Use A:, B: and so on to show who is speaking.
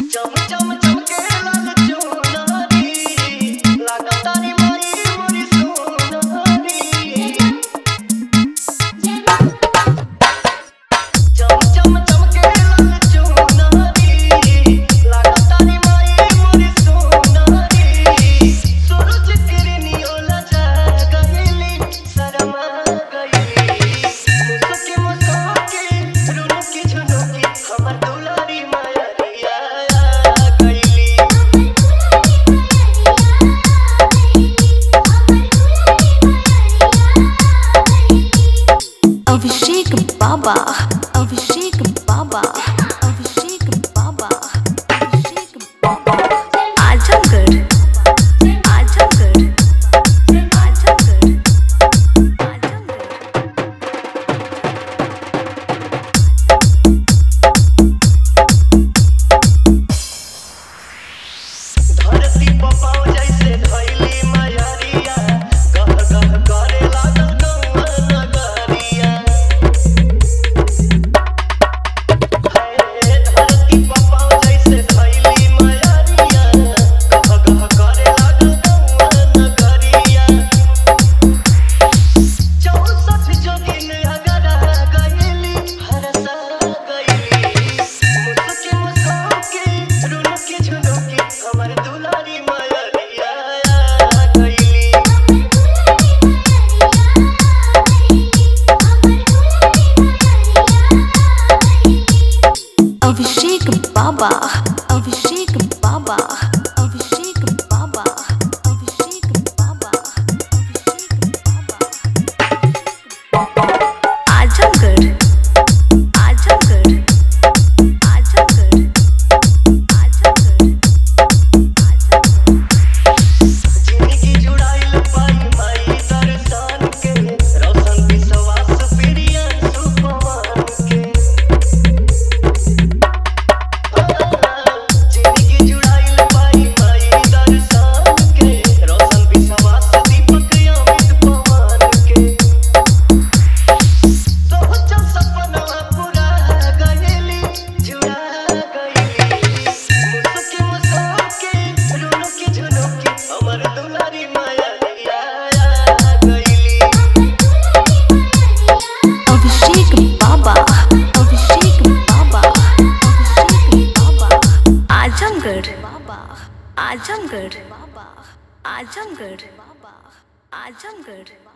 A: चम चम चमके लाल चुनरी लागतारी माई मोरी सोनरी चम चम चमके लाल चुनरी लागतारी माई मोरी सोनरी सूरज किरनियो लजा गइली शरमा गइली मुसके मुसके रुनुकी झुनुकी हमर दुलारी मायरिया
B: अभिषेक बाबा अभिषेक बाबा अभिषेक बाबा अभिषेक बाबा आजमगढ़ आजमगढ़ आजमगढ़ आजमगढ़
A: धरती पपाव जैसे धइली मायरिया गह गह करे लागल गौआ नगरिया धरती पपाव जैसे धइली मायरिया गह गह करे लागल गौआ नगरिया 64 जोगिन अगरा गइली हरसा गइली मुसके मुसके रुनुकी झुनुकी हमर दुलारी मायरिया गइली
B: अभिषेक बाबा अभिषेक बाबा अभिषेक बाबा अभिषेक बाबा अभिषेक बाबा आजमगढ़ आजमगढ़ आजमगढ़ आजमगढ़ आजमगढ़
A: जिंदगी जुड़ाइल पाई माई दर्शन के रोशन विश्वास प्रिय सुपवान के जिंदगी जुड़ाइल पाई माई दर्शन के रोशन विश्वास दीपक अमित पवन के सोचल सपना पूरा गइली जुड़ा गइली मुसके मुसके रुनुकी झुनुकी हमर दुलारी मायरिया गइली
B: अभिषेक बाबा अभिषेक बाबा अभिषेक बाबा आजमगढ़ बाबा आजमगढ़ बाबा आजमगढ़ बाबा आजमगढ़